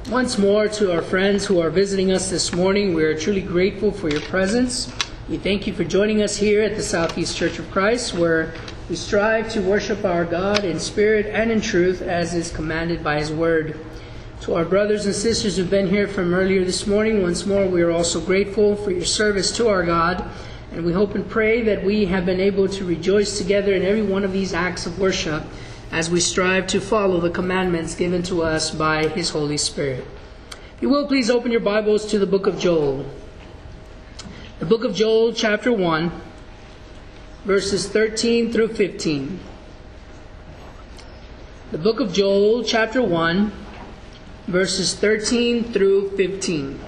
Once more, to our friends who are visiting us this morning, we are truly grateful for your presence. We thank you for joining us here at the Southeast Church of Christ, where we strive to worship our God in spirit and in truth, as is commanded by His Word. To our brothers and sisters who've been here from earlier this morning, once more, we are also grateful for your service to our God, and we hope and pray that we have been able to rejoice together in every one of these acts of worship, as we strive to follow the commandments given to us by His Holy Spirit. If you will, please open your Bibles to the book of Joel. The book of Joel, chapter 1, verses 13 through 15. The book of Joel, chapter 1, verses 13 through 15.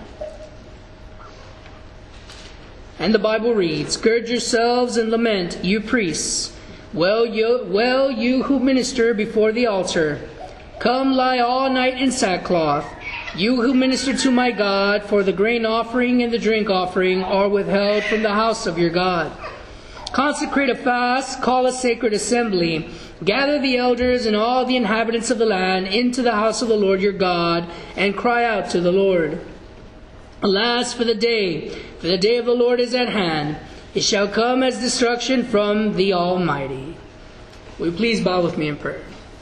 And the Bible reads, "Gird yourselves and lament, you priests. Well, you who minister before the altar, come lie all night in sackcloth. You who minister to my God, for the grain offering and the drink offering are withheld from the house of your God. Consecrate a fast, call a sacred assembly. Gather the elders and all the inhabitants of the land into the house of the Lord your God, and cry out to the Lord. Alas, for the day of the Lord is at hand. It shall come as destruction from the Almighty." Will you please bow with me in prayer?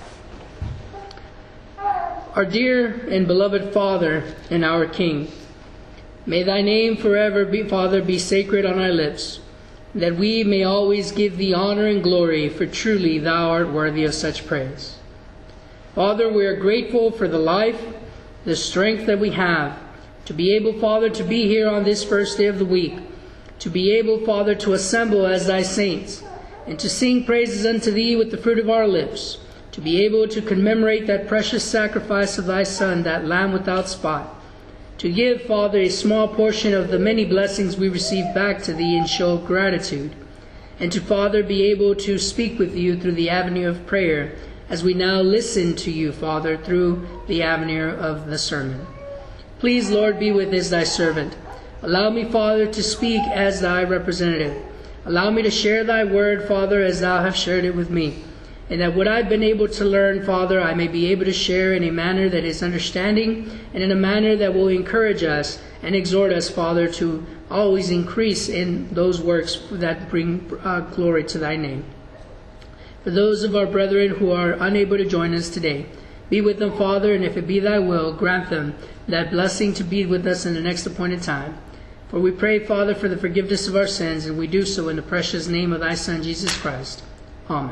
Our dear and beloved Father and our King, may Thy name forever be, Father, be sacred on our lips, that we may always give Thee honor and glory, for truly Thou art worthy of such praise. Father, we are grateful for the life, the strength that we have to be able, Father, to be here on this first day of the week, to be able, Father, to assemble as Thy saints, and to sing praises unto Thee with the fruit of our lips, to be able to commemorate that precious sacrifice of Thy Son, that Lamb without spot, to give, Father, a small portion of the many blessings we receive back to Thee in show of gratitude, and to, Father, be able to speak with You through the avenue of prayer, as we now listen to You, Father, through the avenue of the sermon. Please, Lord, be with Thy servant. Allow me, Father, to speak as Thy representative. Allow me to share Thy word, Father, as Thou hast shared it with me. And that what I've been able to learn, Father, I may be able to share in a manner that is understanding, and in a manner that will encourage us and exhort us, Father, to always increase in those works that bring glory to Thy name. For those of our brethren who are unable to join us today, be with them, Father, and if it be Thy will, grant them that blessing to be with us in the next appointed time. For we pray, Father, for the forgiveness of our sins, and we do so in the precious name of Thy Son, Jesus Christ. Amen.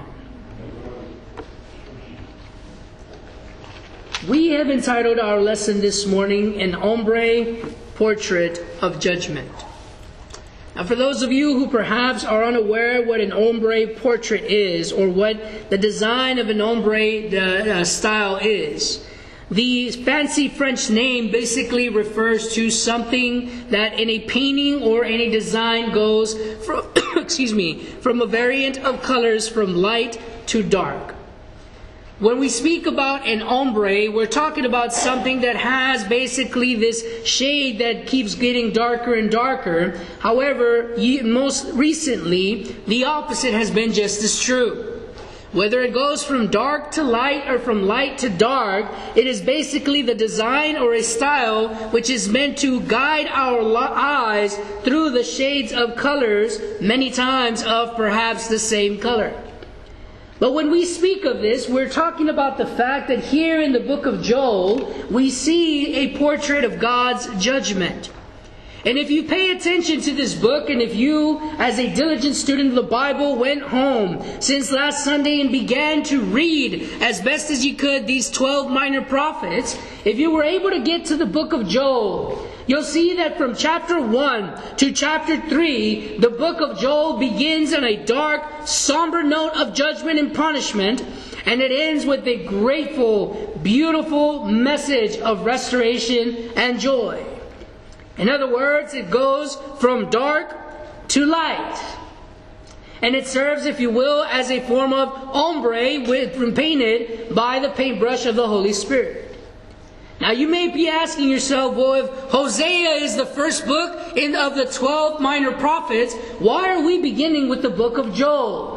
We have entitled our lesson this morning, An Ombre Portrait of Judgment. Now, for those of you who perhaps are unaware what an ombre portrait is, or what the design of an ombre style is, the fancy French name basically refers to something that in a painting or in a design goes from, from a variant of colors from light to dark. When we speak about an ombre, we're talking about something that has basically this shade that keeps getting darker and darker. However, most recently, the opposite has been just as true. Whether it goes from dark to light or from light to dark, it is basically the design or a style which is meant to guide our eyes through the shades of colors, many times of perhaps the same color. But when we speak of this, we're talking about the fact that here in the book of Joel, we see a portrait of God's judgment. And if you pay attention to this book, and if you, as a diligent student of the Bible, went home since last Sunday and began to read as best as you could these 12 minor prophets, if you were able to get to the book of Joel, you'll see that from chapter 1 to chapter 3, the book of Joel begins on a dark, somber note of judgment and punishment, and it ends with a grateful, beautiful message of restoration and joy. In other words, it goes from dark to light. And it serves, if you will, as a form of ombre painted by the paintbrush of the Holy Spirit. Now you may be asking yourself, well, if Hosea is the first book of the 12 minor prophets, why are we beginning with the book of Joel?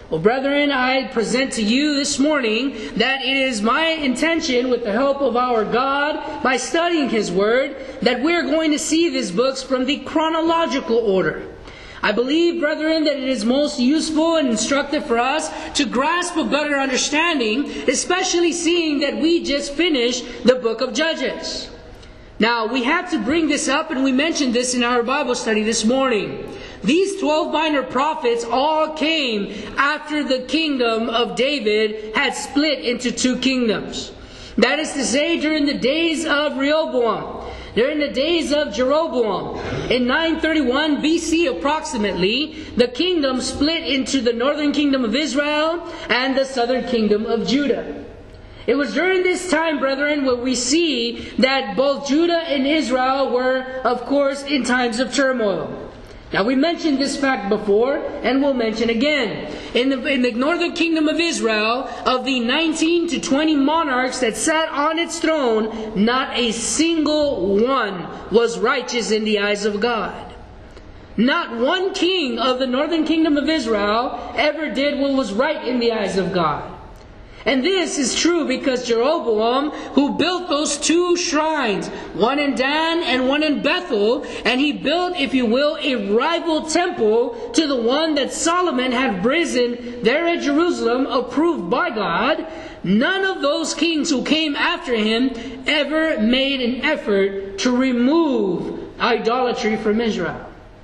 Well, brethren, I present to you this morning that it is my intention, with the help of our God, by studying His Word, that we're going to see these books from the chronological order. I believe, brethren, that it is most useful and instructive for us to grasp a better understanding, especially seeing that we just finished the book of Judges. Now, we have to bring this up, and we mentioned this in our Bible study this morning. These 12 minor prophets all came after the kingdom of David had split into two kingdoms. That is to say, during the days of Rehoboam, during the days of Jeroboam. In 931 BC approximately, the kingdom split into the northern kingdom of Israel and the southern kingdom of Judah. It was during this time, brethren, where we see that both Judah and Israel were, of course, in times of turmoil. Now, we mentioned this fact before, and we'll mention again. In the northern kingdom of Israel, of the 19 to 20 monarchs that sat on its throne, not a single one was righteous in the eyes of God. Not one king of the northern kingdom of Israel ever did what was right in the eyes of God. And this is true because Jeroboam, who built those two shrines, one in Dan and one in Bethel, and he built, if you will, a rival temple to the one that Solomon had risen there at Jerusalem, approved by God, none of those kings who came after him ever made an effort to remove idolatry from Israel.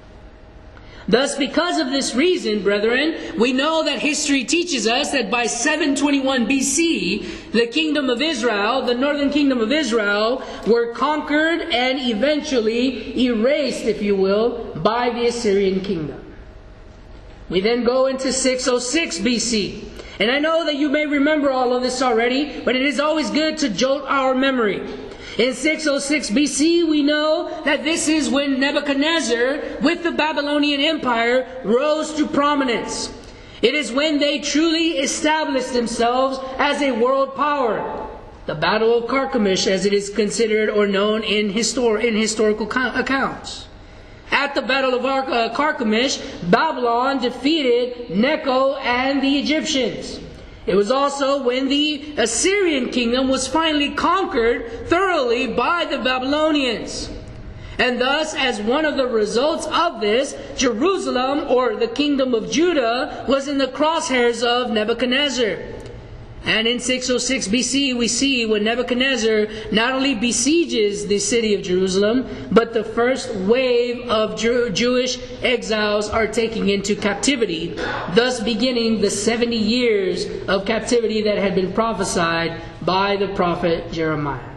Thus, because of this reason, brethren, we know that history teaches us that by 721 BC, the kingdom of Israel, the northern kingdom of Israel, were conquered and eventually erased, if you will, by the Assyrian kingdom. We then go into 606 BC. And I know that you may remember all of this already, but it is always good to jolt our memory. In 606 BC, we know that this is when Nebuchadnezzar, with the Babylonian Empire, rose to prominence. It is when they truly established themselves as a world power. The Battle of Carchemish, as it is considered or known in historical accounts. At the Battle of Carchemish, Babylon defeated Necho and the Egyptians. It was also when the Assyrian kingdom was finally conquered thoroughly by the Babylonians. And thus, as one of the results of this, Jerusalem, or the kingdom of Judah, was in the crosshairs of Nebuchadnezzar. And in 606 BC, we see when Nebuchadnezzar not only besieges the city of Jerusalem, but the first wave of Jewish exiles are taken into captivity, thus beginning the 70 years of captivity that had been prophesied by the prophet Jeremiah.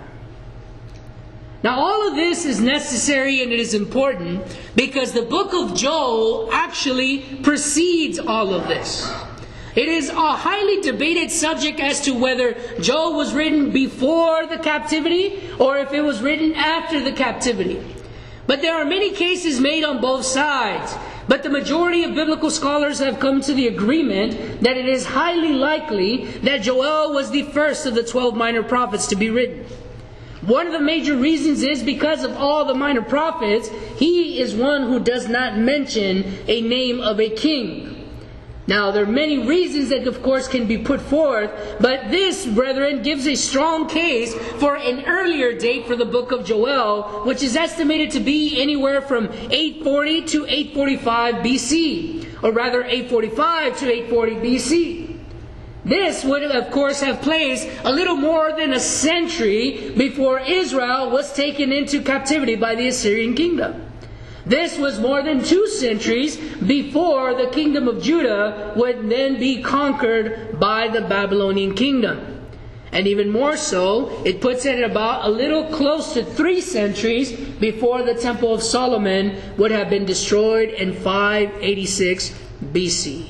Now, all of this is necessary and it is important because the book of Joel actually precedes all of this. It is a highly debated subject as to whether Joel was written before the captivity or if it was written after the captivity. But there are many cases made on both sides. But the majority of biblical scholars have come to the agreement that it is highly likely that Joel was the first of the 12 minor prophets to be written. One of the major reasons is because of all the minor prophets, he is one who does not mention a name of a king. Now, there are many reasons that, of course, can be put forth, but this, brethren, gives a strong case for an earlier date for the book of Joel, which is estimated to be anywhere from 840 to 845 BC, or rather 845 to 840 BC. This would, of course, have placed a little more than a century before Israel was taken into captivity by the Assyrian kingdom. This was more than 2 centuries before the kingdom of Judah would then be conquered by the Babylonian kingdom. And even more so, it puts it at about a little close to 3 centuries before the Temple of Solomon would have been destroyed in 586 BC.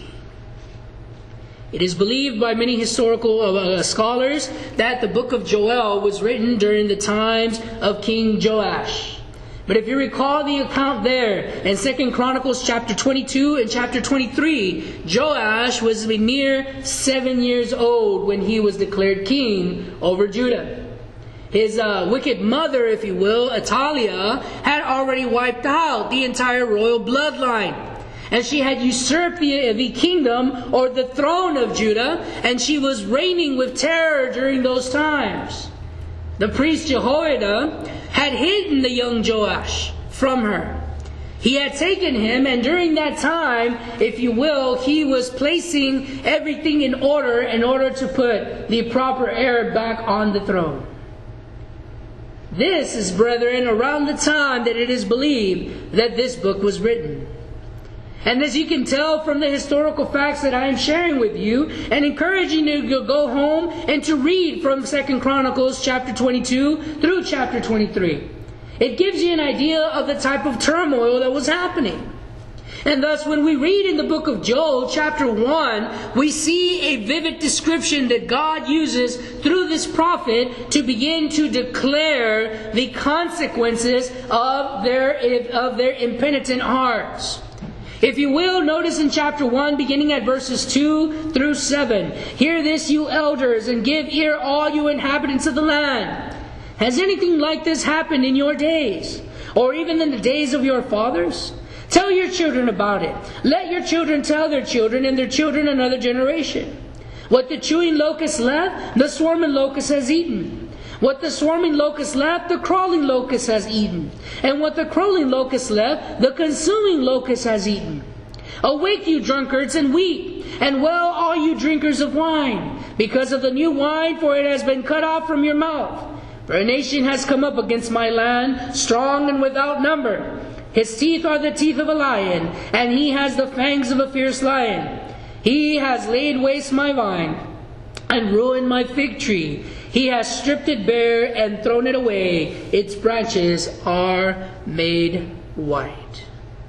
It is believed by many historical scholars that the book of Joel was written during the times of King Joash. But if you recall the account there in 2 Chronicles chapter 22 and chapter 23, Joash was a mere 7 years old when he was declared king over Judah. His wicked mother, if you will, Athaliah, had already wiped out the entire royal bloodline. And she had usurped the kingdom or the throne of Judah, and she was reigning with terror during those times. The priest Jehoiada had hidden the young Joash from her. He had taken him, and during that time, if you will, he was placing everything in order to put the proper heir back on the throne. This is, brethren, around the time that it is believed that this book was written. And as you can tell from the historical facts that I am sharing with you, and encouraging you to go home and to read from 2 Chronicles chapter 22 through chapter 23. It gives you an idea of the type of turmoil that was happening. And thus, when we read in the book of Joel, chapter 1, we see a vivid description that God uses through this prophet to begin to declare the consequences of their impenitent hearts. If you will, notice in chapter 1, beginning at verses 2 through 7, "Hear this, you elders, and give ear, all you inhabitants of the land. Has anything like this happened in your days, or even in the days of your fathers? Tell your children about it. Let your children tell their children, and their children another generation. What the chewing locust left, the swarming locust has eaten. What the swarming locust left, the crawling locust has eaten. And what the crawling locust left, the consuming locust has eaten. Awake, you drunkards, and weep, and well, all you drinkers of wine, because of the new wine, for it has been cut off from your mouth. For a nation has come up against my land, strong and without number. His teeth are the teeth of a lion, and he has the fangs of a fierce lion. He has laid waste my vine, and ruined my fig tree. He has stripped it bare and thrown it away. Its branches are made white."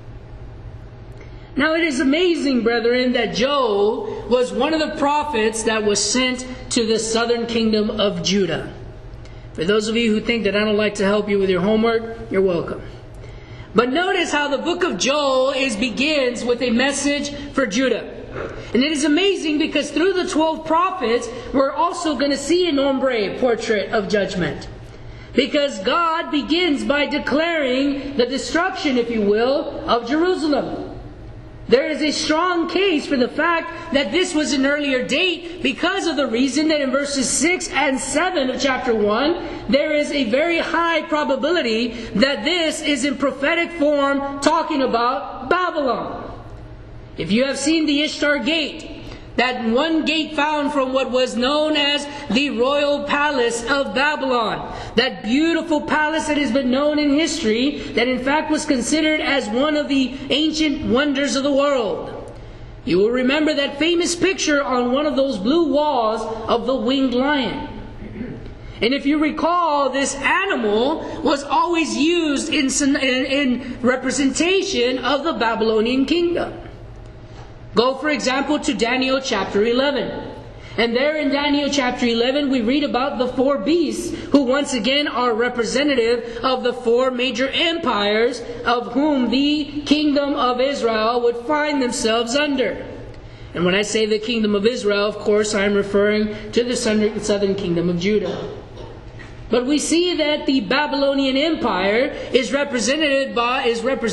Now it is amazing, brethren, that Joel was one of the prophets that was sent to the southern kingdom of Judah. For those of you who think that I don't like to help you with your homework, you're welcome. But notice how the book of Joel begins with a message for Judah. And it is amazing because through the 12 prophets, we're also going to see an ombre portrait of judgment. Because God begins by declaring the destruction, if you will, of Jerusalem. There is a strong case for the fact that this was an earlier date because of the reason that in verses 6 and 7 of chapter 1, there is a very high probability that this is in prophetic form talking about Babylon. If you have seen the Ishtar Gate, that one gate found from what was known as the royal palace of Babylon, that beautiful palace that has been known in history, that in fact was considered as one of the ancient wonders of the world. You will remember that famous picture on one of those blue walls of the winged lion. And if you recall, this animal was always used in representation of the Babylonian kingdom. Go, for example, to Daniel chapter 11. And there in Daniel chapter 11, we read about the 4 beasts, who once again are representative of the 4 major empires of whom the kingdom of Israel would find themselves under. And when I say the kingdom of Israel, of course, I'm referring to the southern kingdom of Judah. But we see that the Babylonian Empire is represented by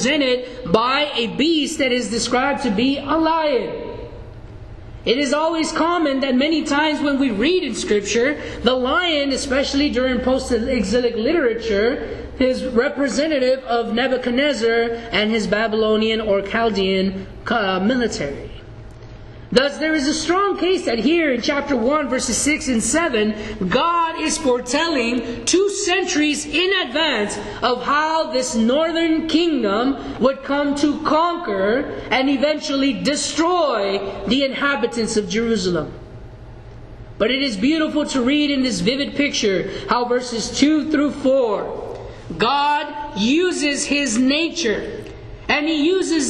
a beast that is described to be a lion. It is always common that many times when we read in Scripture, the lion, especially during post-exilic literature, is representative of Nebuchadnezzar and his Babylonian or Chaldean military. Thus, there is a strong case that here in chapter 1, verses 6 and 7, God is foretelling 2 centuries in advance of how this northern kingdom would come to conquer and eventually destroy the inhabitants of Jerusalem. But it is beautiful to read in this vivid picture how verses 2 through 4, God uses His nature, and He uses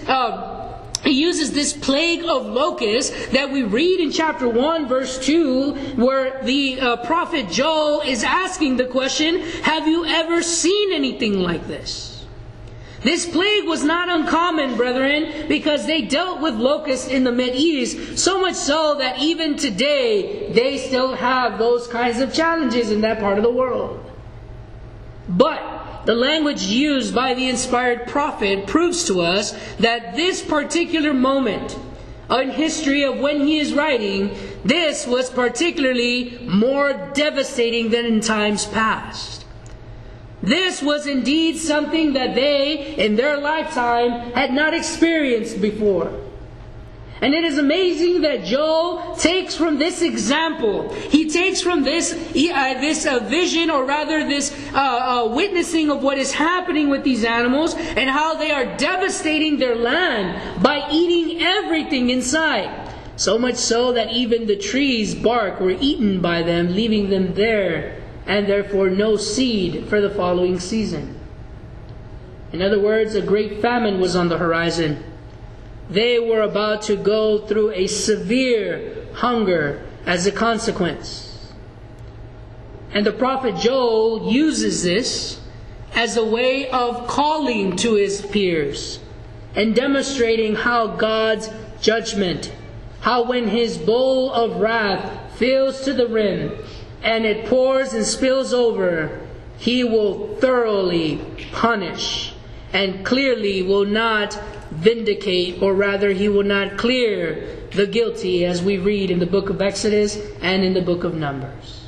this plague of locusts that we read in chapter 1, verse 2, where the prophet Joel is asking the question, have you ever seen anything like this? This plague was not uncommon, brethren, because they dealt with locusts in the Mideast, so much so that even today they still have those kinds of challenges in that part of the world. But the language used by the inspired prophet proves to us that this particular moment in history of when he is writing, this was particularly more devastating than in times past. This was indeed something that they, in their lifetime, had not experienced before. And it is amazing that Joel takes from this example, he takes from this vision, or rather this witnessing of what is happening with these animals and how they are devastating their land by eating everything inside. So much so that even the trees' bark were eaten by them, leaving them there, and therefore no seed for the following season. In other words, a great famine was on the horizon. They were about to go through a severe hunger as a consequence. And the prophet Joel uses this as a way of calling to his peers and demonstrating how God's judgment, how when his bowl of wrath fills to the rim and it pours and spills over, he will thoroughly punish and clearly will not vindicate, or rather he will not clear the guilty, as we read in the book of Exodus and in the book of Numbers.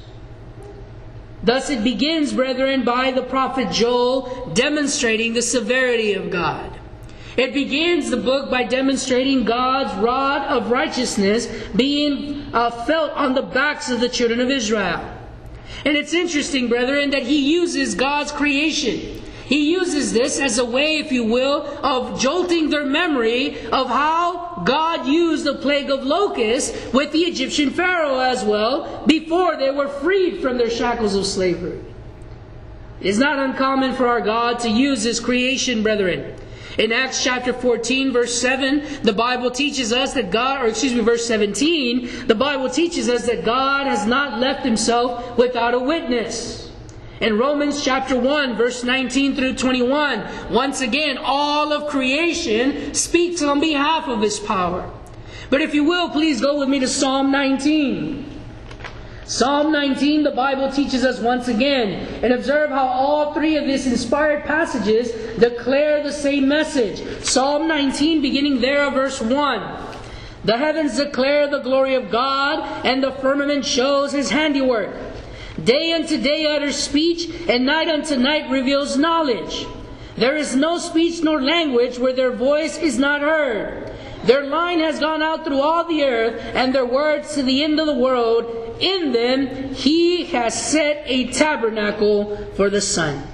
Thus it begins, brethren, by the prophet Joel demonstrating the severity of God. It begins the book by demonstrating God's rod of righteousness being felt on the backs of the children of Israel. And it's interesting, brethren, that he uses God's creation. He uses this as a way, if you will, of jolting their memory of how God used the plague of locusts with the Egyptian Pharaoh as well, before they were freed from their shackles of slavery. It is not uncommon for our God to use His creation, brethren. In Acts chapter 14, verse 7, the Bible teaches us that verse 17, the Bible teaches us that God has not left Himself without a witness. In Romans chapter 1, verse 19 through 21, once again, all of creation speaks on behalf of His power. But if you will, please go with me to Psalm 19. Psalm 19, the Bible teaches us once again, and observe how all three of these inspired passages declare the same message. Psalm 19, beginning there of verse 1. The heavens declare the glory of God, and the firmament shows His handiwork. Day unto day utters speech, and night unto night reveals knowledge. There is no speech nor language where their voice is not heard. Their line has gone out through all the earth, and their words to the end of the world. In them He has set a tabernacle for the sun.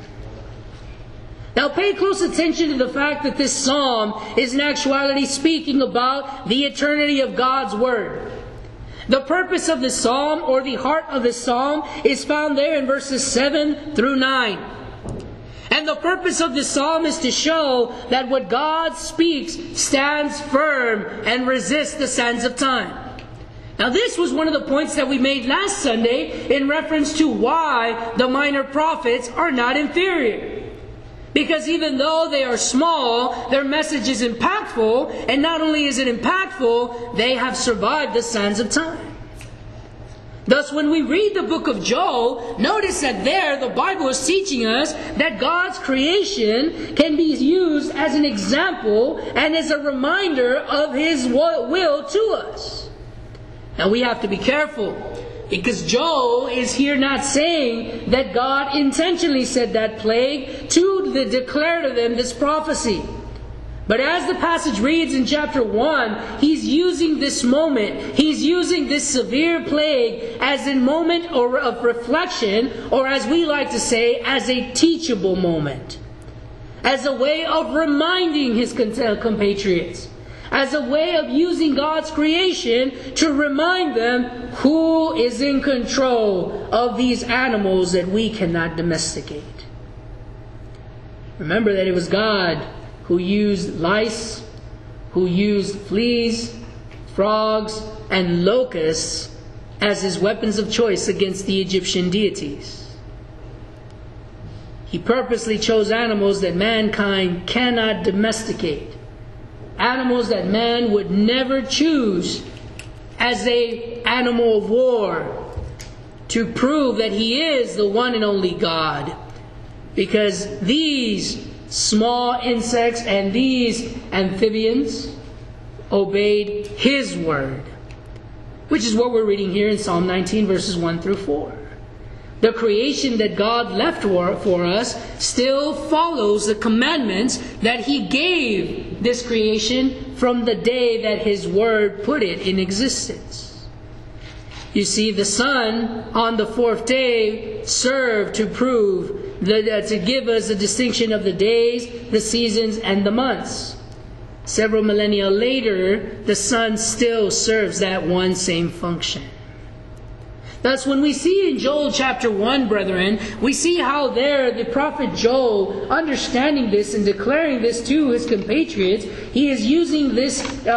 Now pay close attention to the fact that this psalm is in actuality speaking about the eternity of God's Word. The purpose of the psalm, or the heart of the psalm, is found there in verses 7 through 9. And the purpose of the psalm is to show that what God speaks stands firm and resists the sands of time. Now this was one of the points that we made last Sunday in reference to why the minor prophets are not inferior. Because even though they are small, their message is impactful, and not only is it impactful, they have survived the sands of time. Thus, when we read the book of Joel, notice that there the Bible is teaching us that God's creation can be used as an example and as a reminder of His will to us. Now we have to be careful, because Joel is here not saying that God intentionally sent that plague to declare to them this prophecy. But as the passage reads in chapter 1, he's using this moment, he's using this severe plague as a moment of reflection, or as we like to say, as a teachable moment. As a way of reminding his compatriots. As a way of using God's creation to remind them who is in control of these animals that we cannot domesticate. Remember that it was God who used lice, who used fleas, frogs, and locusts as His weapons of choice against the Egyptian deities. He purposely chose animals that mankind cannot domesticate. Animals that man would never choose as an animal of war, to prove that He is the one and only God. because these small insects and these amphibians obeyed His word, which is what we're reading here in Psalm 19, verses 1 through 4. The creation that God left for us still follows the commandments that He gave this creation from the day that His word put it in existence. You see, the sun on the fourth day served to prove to give us a distinction of the days, the seasons, and the months. Several millennia later, the sun still serves that one same function. Thus, when we see in Joel chapter 1, brethren, we see how there the prophet Joel, understanding this and declaring this to his compatriots, he is using this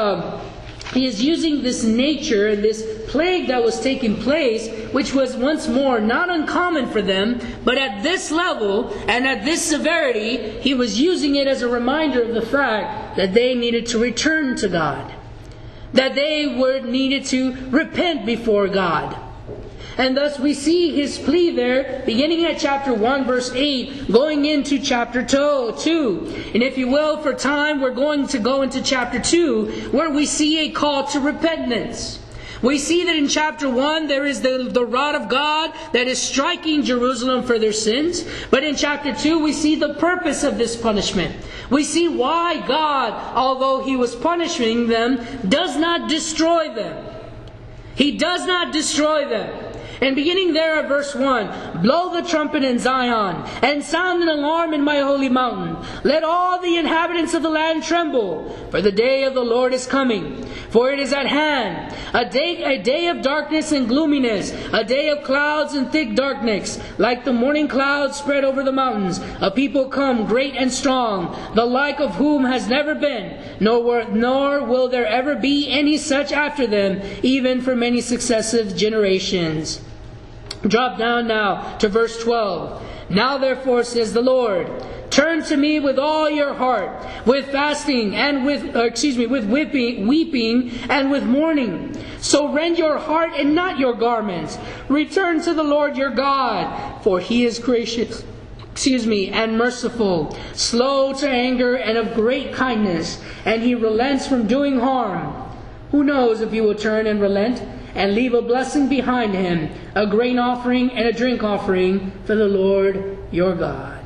nature and this plague that was taking place, which was once more not uncommon for them, but at this level and at this severity, he was using it as a reminder of the fact that they needed to return to God, that they needed to repent before God. And thus we see his plea there, beginning at chapter 1, verse 8, going into chapter 2. And if you will, for time, we're going to go into chapter 2, where we see a call to repentance. We see that in chapter 1, there is the rod of God that is striking Jerusalem for their sins. But in chapter 2, we see the purpose of this punishment. We see why God, although He was punishing them, does not destroy them. He does not destroy them. And beginning there at verse 1, blow the trumpet in Zion, and sound an alarm in my holy mountain. Let all the inhabitants of the land tremble, for the day of the Lord is coming. For it is at hand, a day of darkness and gloominess, a day of clouds and thick darkness, like the morning clouds spread over the mountains. A people come great and strong, the like of whom has never been, nor will there ever be any such after them, even for many successive generations. Drop down now to verse 12. Now therefore, says the Lord, turn to me with all your heart, with fasting and with weeping and with mourning. So rend your heart and not your garments. Return to the Lord your God, for He is gracious, and merciful, slow to anger and of great kindness, and He relents from doing harm. Who knows if He will turn and relent and leave a blessing behind Him, a grain offering and a drink offering for the Lord your God.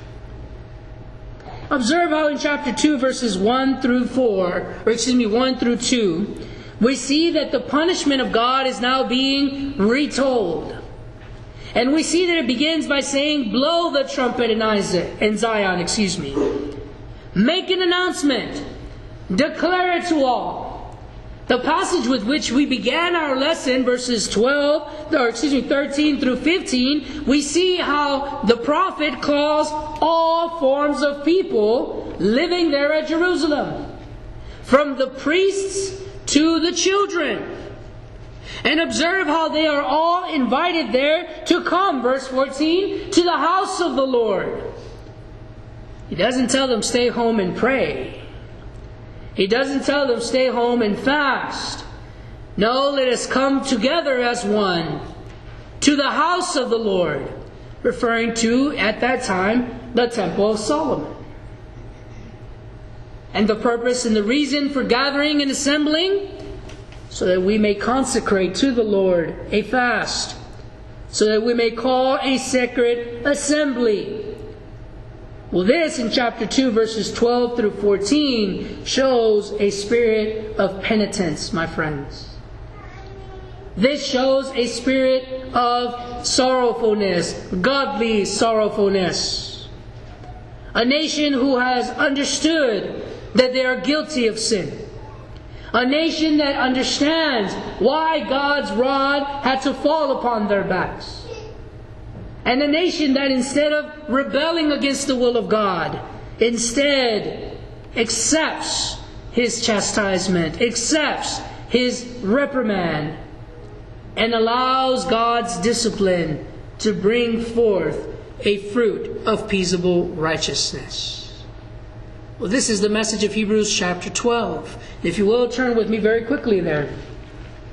Observe how in chapter 2, verses 1 through 2, we see that the punishment of God is now being retold. And we see that it begins by saying, blow the trumpet in Zion. Make an announcement. Declare it to all. The passage with which we began our lesson, verses 13 through 15, we see how the prophet calls all forms of people living there at Jerusalem, from the priests to the children. And observe how they are all invited there to come, verse 14, to the house of the Lord. He doesn't tell them stay home and pray. He doesn't tell them stay home and fast. No, let us come together as one to the house of the Lord, referring to, at that time, the Temple of Solomon. And the purpose and the reason for gathering and assembling, so that we may consecrate to the Lord a fast, so that we may call a sacred assembly. Well, this in chapter 2, verses 12 through 14, shows a spirit of penitence, my friends. This shows a spirit of sorrowfulness, godly sorrowfulness. A nation who has understood that they are guilty of sin. A nation that understands why God's rod had to fall upon their backs. And a nation that instead of rebelling against the will of God, instead accepts His chastisement, accepts His reprimand, and allows God's discipline to bring forth a fruit of peaceable righteousness. Well, this is the message of Hebrews chapter 12. If you will, turn with me very quickly there.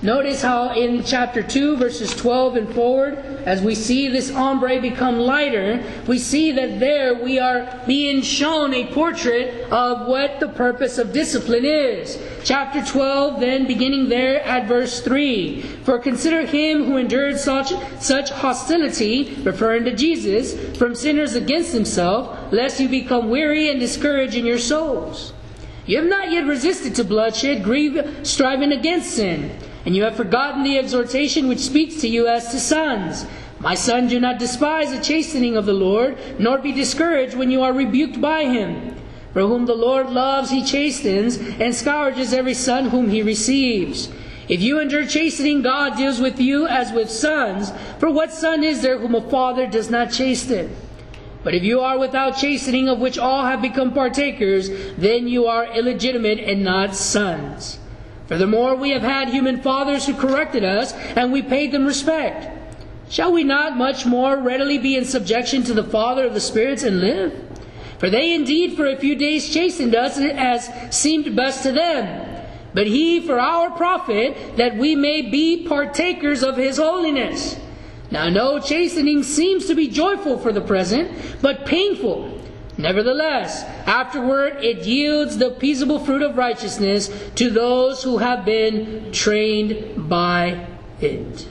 Notice how in chapter 2, verses 12 and forward, as we see this ombre become lighter, we see that there we are being shown a portrait of what the purpose of discipline is. Chapter 12, then beginning there at verse 3. For consider him who endured such hostility, referring to Jesus, from sinners against himself, lest you become weary and discouraged in your souls. You have not yet resisted to bloodshed, striving against sin. And you have forgotten the exhortation which speaks to you as to sons. My son, do not despise the chastening of the Lord, nor be discouraged when you are rebuked by him. For whom the Lord loves, he chastens, and scourges every son whom he receives. If you endure chastening, God deals with you as with sons. For what son is there whom a father does not chasten? But if you are without chastening, of which all have become partakers, then you are illegitimate and not sons. Furthermore, we have had human fathers who corrected us, and we paid them respect. Shall we not much more readily be in subjection to the Father of the spirits and live? For they indeed for a few days chastened us as seemed best to them, but he for our profit, that we may be partakers of his holiness. Now no chastening seems to be joyful for the present, but painful. Nevertheless, afterward it yields the peaceable fruit of righteousness to those who have been trained by it.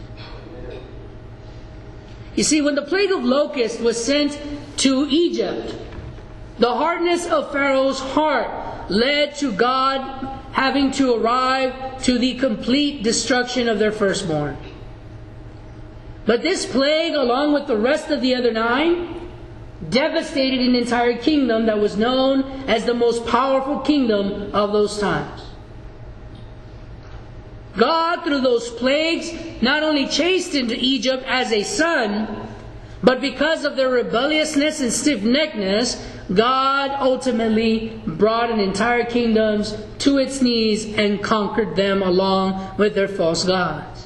You see, when the plague of locusts was sent to Egypt, the hardness of Pharaoh's heart led to God having to arrive to the complete destruction of their firstborn. But this plague, along with the rest of the other 9, devastated an entire kingdom that was known as the most powerful kingdom of those times. God, through those plagues, not only chastened Egypt as a son, but because of their rebelliousness and stiff-neckedness, God ultimately brought an entire kingdom to its knees and conquered them along with their false gods.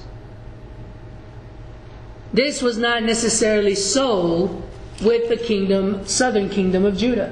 This was not necessarily so with the southern kingdom of Judah.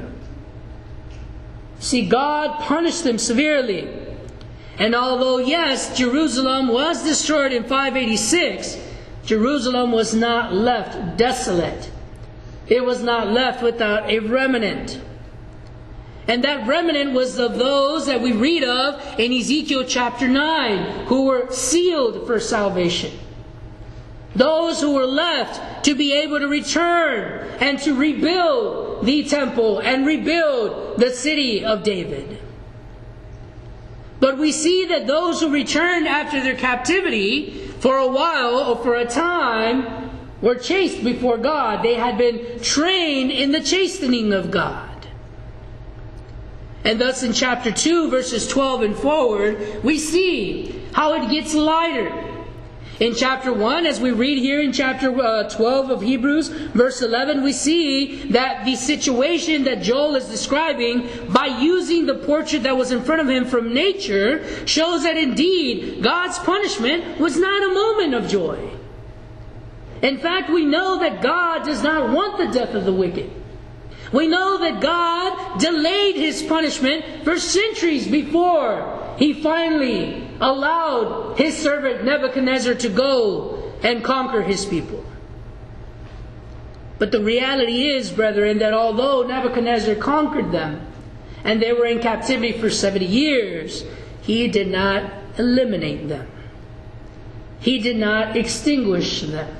See, God punished them severely. And although, yes, Jerusalem was destroyed in 586, Jerusalem was not left desolate. It was not left without a remnant. And that remnant was of those that we read of in Ezekiel chapter 9, who were sealed for salvation. Those who were left to be able to return and to rebuild the temple and rebuild the city of David. But we see that those who returned after their captivity for a while or for a time were chaste before God. They had been trained in the chastening of God. And thus in chapter 2, verses 12 and forward, we see how it gets lighter. In chapter 1, as we read here in chapter 12 of Hebrews, verse 11, we see that the situation that Joel is describing, by using the portrait that was in front of him from nature, shows that indeed God's punishment was not a moment of joy. In fact, we know that God does not want the death of the wicked. We know that God delayed his punishment for centuries before he finally allowed his servant Nebuchadnezzar to go and conquer his people. But the reality is, brethren, that although Nebuchadnezzar conquered them and they were in captivity for 70 years, he did not eliminate them. He did not extinguish them.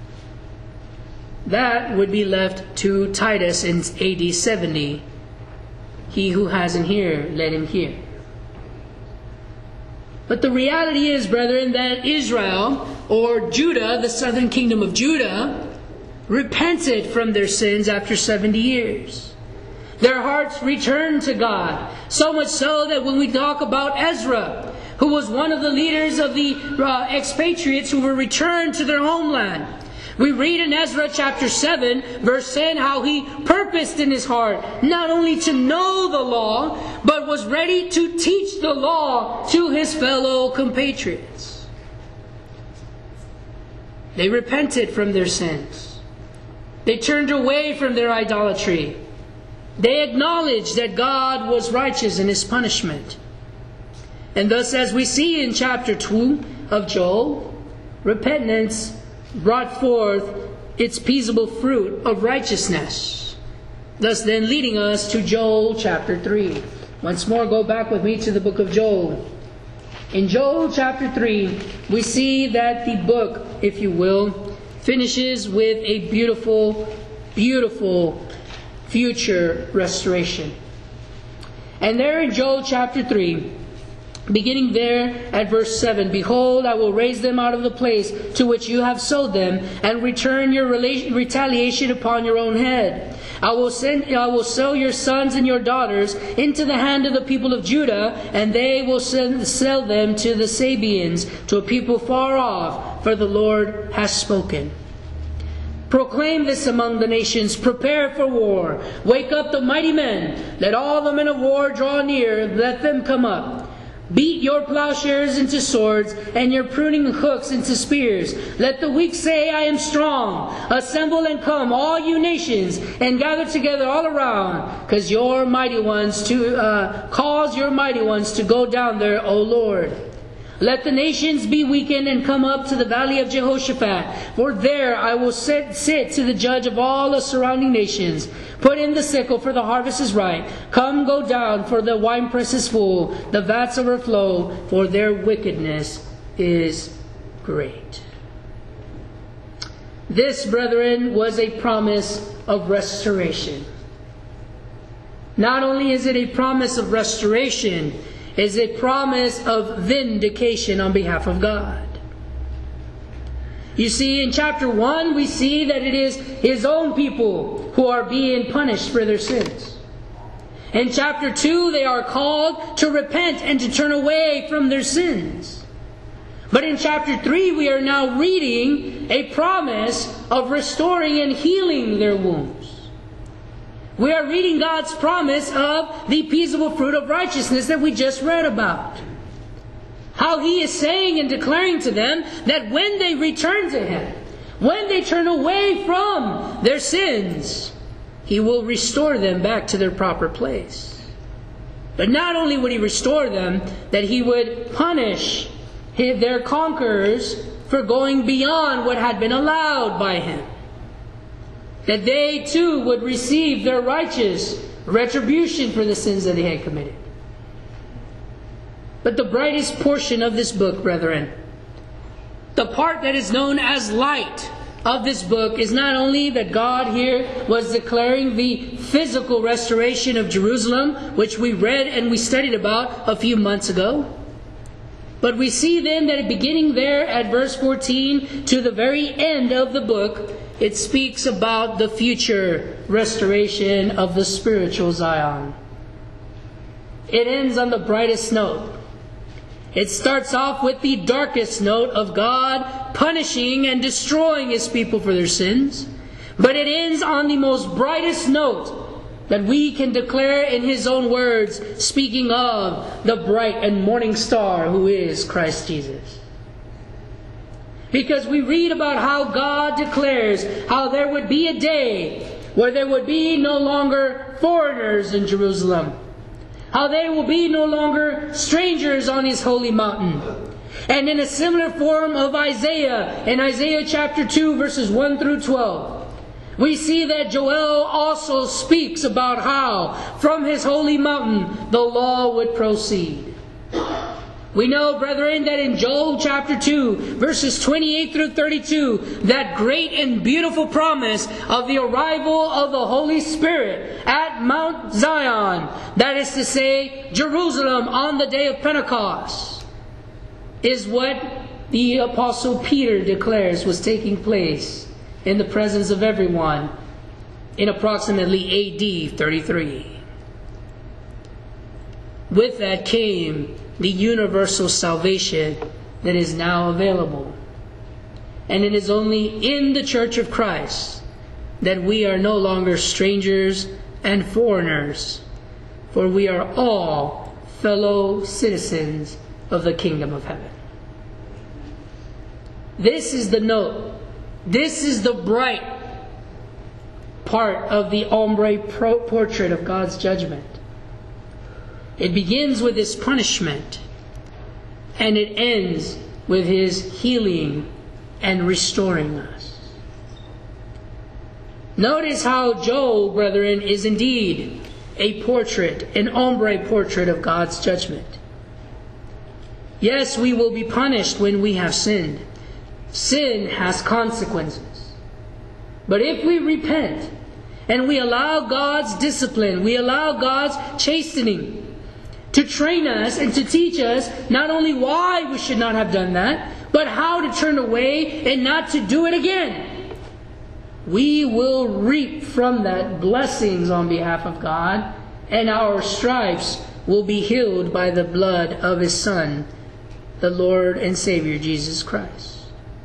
That would be left to Titus in AD 70. He who has an ear, let him hear. But the reality is, brethren, that Israel, or Judah, the southern kingdom of Judah, repented from their sins after 70 years. Their hearts returned to God. So much so that when we talk about Ezra, who was one of the leaders of the expatriates who were returned to their homeland, we read in Ezra chapter 7, verse 10, how he purposed in his heart not only to know the law, but was ready to teach the law to his fellow compatriots. They repented from their sins. They turned away from their idolatry. They acknowledged that God was righteous in his punishment. And thus, as we see in chapter 2 of Joel, repentance brought forth its peaceable fruit of righteousness. Thus then leading us to Joel chapter 3. Once more, go back with me to the book of Joel. In Joel chapter 3, we see that the book, if you will, finishes with a beautiful, beautiful future restoration. And there in Joel chapter 3, beginning there at verse 7, "Behold, I will raise them out of the place to which you have sowed them, and return your retaliation upon your own head. I will sow your sons and your daughters into the hand of the people of Judah, and they will sell them to the Sabeans, to a people far off, for the Lord has spoken. Proclaim this among the nations, prepare for war. Wake up the mighty men, let all the men of war draw near, let them come up. Beat your plowshares into swords, and your pruning hooks into spears. Let the weak say, I am strong. Assemble and come, all you nations, and gather together all around, cause your mighty ones to go down there, O Lord. Let the nations be weakened and come up to the valley of Jehoshaphat, for there I will sit to the judge of all the surrounding nations. Put in the sickle, for the harvest is ripe. Come, go down, for the winepress is full. The vats overflow, for their wickedness is great." This, brethren, was a promise of restoration. Not only is it a promise of restoration, is a promise of vindication on behalf of God. You see, in chapter 1, we see that it is His own people who are being punished for their sins. In chapter 2, they are called to repent and to turn away from their sins. But in chapter 3, we are now reading a promise of restoring and healing their wounds. We are reading God's promise of the peaceable fruit of righteousness that we just read about. How He is saying and declaring to them that when they return to Him, when they turn away from their sins, He will restore them back to their proper place. But not only would He restore them, that He would punish their conquerors for going beyond what had been allowed by Him. That they too would receive their righteous retribution for the sins that they had committed. But the brightest portion of this book, brethren, the part that is known as light of this book, is not only that God here was declaring the physical restoration of Jerusalem, which we read and we studied about a few months ago, but we see then that beginning there at verse 14 to the very end of the book, it speaks about the future restoration of the spiritual Zion. It ends on the brightest note. It starts off with the darkest note of God punishing and destroying His people for their sins. But it ends on the most brightest note that we can declare in His own words, speaking of the bright and morning star who is Christ Jesus. Because we read about how God declares how there would be a day where there would be no longer foreigners in Jerusalem. How they will be no longer strangers on His holy mountain. And in a similar form of Isaiah, in Isaiah chapter 2 verses 1 through 12, we see that Joel also speaks about how from His holy mountain the law would proceed. We know, brethren, that in Joel chapter 2, verses 28 through 32, that great and beautiful promise of the arrival of the Holy Spirit at Mount Zion, that is to say, Jerusalem on the day of Pentecost, is what the Apostle Peter declares was taking place in the presence of everyone in approximately AD 33. With that came the universal salvation that is now available. And it is only in the Church of Christ that we are no longer strangers and foreigners, for we are all fellow citizens of the kingdom of heaven. This is the note. This is the bright part of the ombre portrait of God's judgment. It begins with His punishment, and it ends with His healing and restoring us. Notice how Joel, brethren, is indeed a portrait, an ombre portrait of God's judgment. Yes, we will be punished when we have sinned. Sin has consequences. But if we repent and we allow God's discipline, we allow God's chastening to train us and to teach us not only why we should not have done that, but how to turn away and not to do it again, we will reap from that blessings on behalf of God, and our stripes will be healed by the blood of His Son, the Lord and Savior Jesus Christ.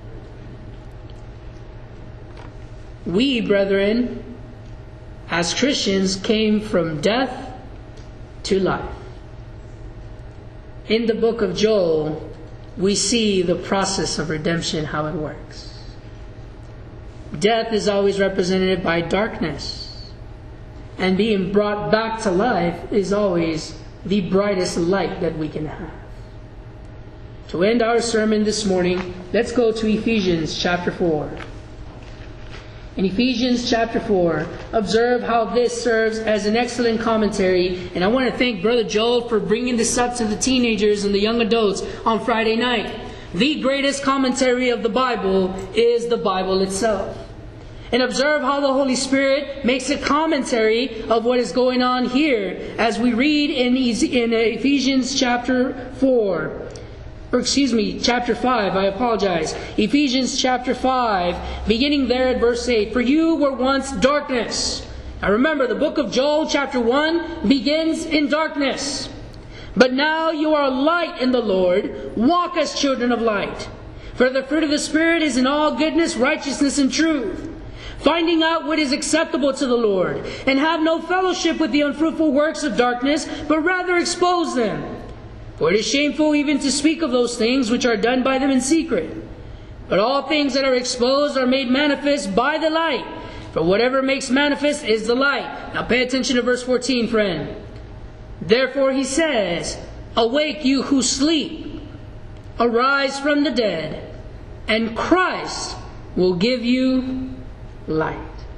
We, brethren, as Christians, came from death to life. In the book of Joel, we see the process of redemption, how it works. Death is always represented by darkness, and being brought back to life is always the brightest light that we can have. To end our sermon this morning, let's go to Ephesians chapter 4. In Ephesians chapter 4, observe how this serves as an excellent commentary. And I want to thank Brother Joel for bringing this up to the teenagers and the young adults on Friday night. The greatest commentary of the Bible is the Bible itself. And observe how the Holy Spirit makes a commentary of what is going on here as we read in Ephesians chapter 4. Chapter 5, I apologize. Ephesians chapter 5, beginning there at verse 8. For you were once darkness. Now remember, the book of Joel chapter 1 begins in darkness. But now you are light in the Lord. Walk as children of light. For the fruit of the Spirit is in all goodness, righteousness, and truth, finding out what is acceptable to the Lord, and have no fellowship with the unfruitful works of darkness, but rather expose them. For it is shameful even to speak of those things which are done by them in secret. But all things that are exposed are made manifest by the light. For whatever makes manifest is the light. Now pay attention to verse 14, friend. Therefore he says, awake you who sleep, arise from the dead, and Christ will give you light.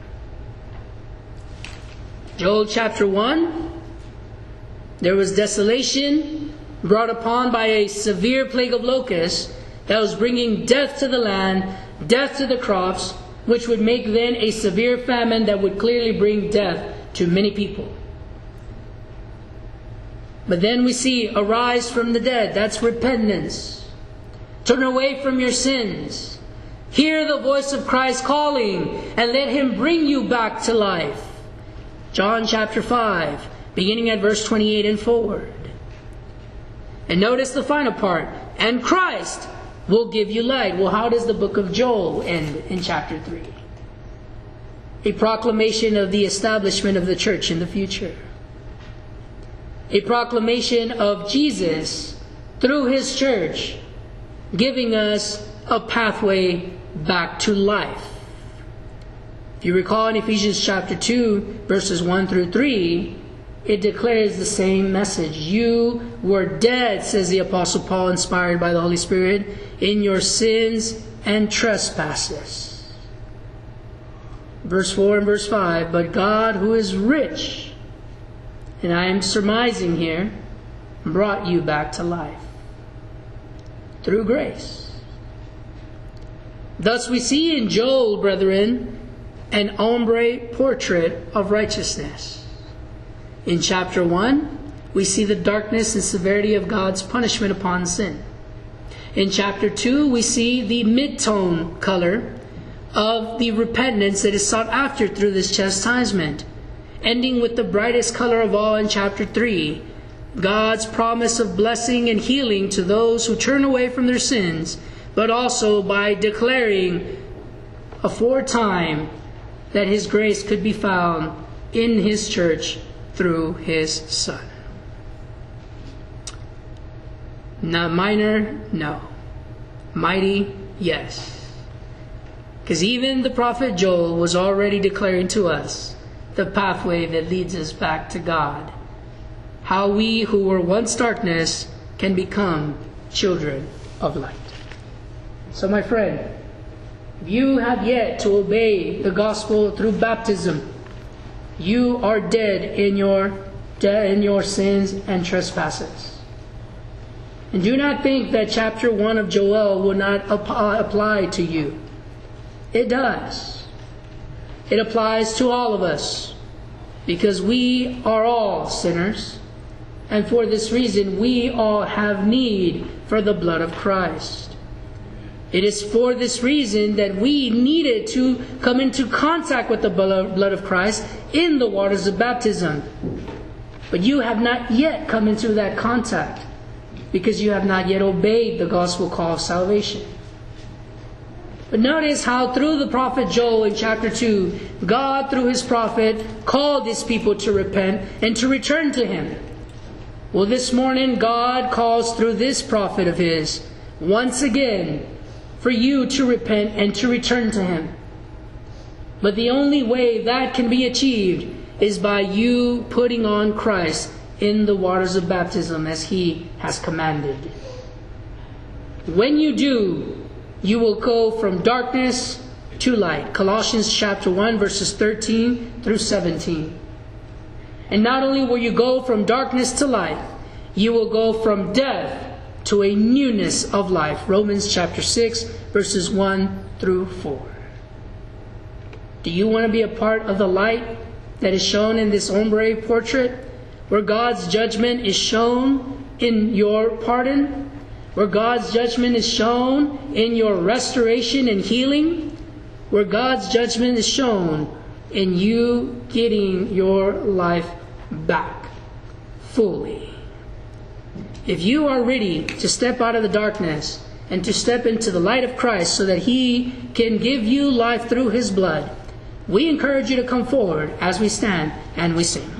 Joel chapter 1, there was desolation brought upon by a severe plague of locusts that was bringing death to the land, death to the crops, which would make then a severe famine that would clearly bring death to many people. But then we see, arise from the dead. That's repentance. Turn away from your sins. Hear the voice of Christ calling, and let Him bring you back to life. John chapter 5, beginning at verse 28 and forward. And notice the final part. And Christ will give you light. Well, how does the book of Joel end in chapter 3? A proclamation of the establishment of the church in the future. A proclamation of Jesus through His church, giving us a pathway back to life. If you recall in Ephesians chapter 2, verses 1 through 3, it declares the same message. You were dead, says the Apostle Paul, inspired by the Holy Spirit, in your sins and trespasses. Verse 4 and verse 5, but God, who is rich, and I am surmising here, brought you back to life through grace. Thus we see in Joel, brethren, an ombre portrait of righteousness. In chapter 1, we see the darkness and severity of God's punishment upon sin. In chapter 2, we see the mid-tone color of the repentance that is sought after through this chastisement. Ending with the brightest color of all in chapter 3, God's promise of blessing and healing to those who turn away from their sins, but also by declaring aforetime that His grace could be found in His church through His Son. Now, minor, no. Mighty, yes. Because even the prophet Joel was already declaring to us the pathway that leads us back to God. How we who were once darkness can become children of light. So my friend, if you have yet to obey the gospel through baptism, you are dead in your sins and trespasses. And do not think that chapter 1 of Joel will not apply to you. It does. It applies to all of us, because we are all sinners, and for this reason we all have need for the blood of Christ. It is for this reason that we needed to come into contact with the blood of Christ in the waters of baptism. But you have not yet come into that contact, because you have not yet obeyed the gospel call of salvation. But notice how through the prophet Joel in chapter 2, God through his prophet called his people to repent and to return to him. Well, this morning God calls through this prophet of his once again for you to repent and to return to him. But the only way that can be achieved is by you putting on Christ in the waters of baptism as he has commanded. When you do, you will go from darkness to light. Colossians chapter 1 verses 13 through 17. And not only will you go from darkness to light, you will go from death to a newness of life. Romans chapter 6 verses 1 through 4. Do you want to be a part of the light that is shown in this ombre portrait, where God's judgment is shown in your pardon, where God's judgment is shown in your restoration and healing, where God's judgment is shown in you getting your life back fully? If you are ready to step out of the darkness and to step into the light of Christ so that he can give you life through his blood, we encourage you to come forward as we stand and we sing.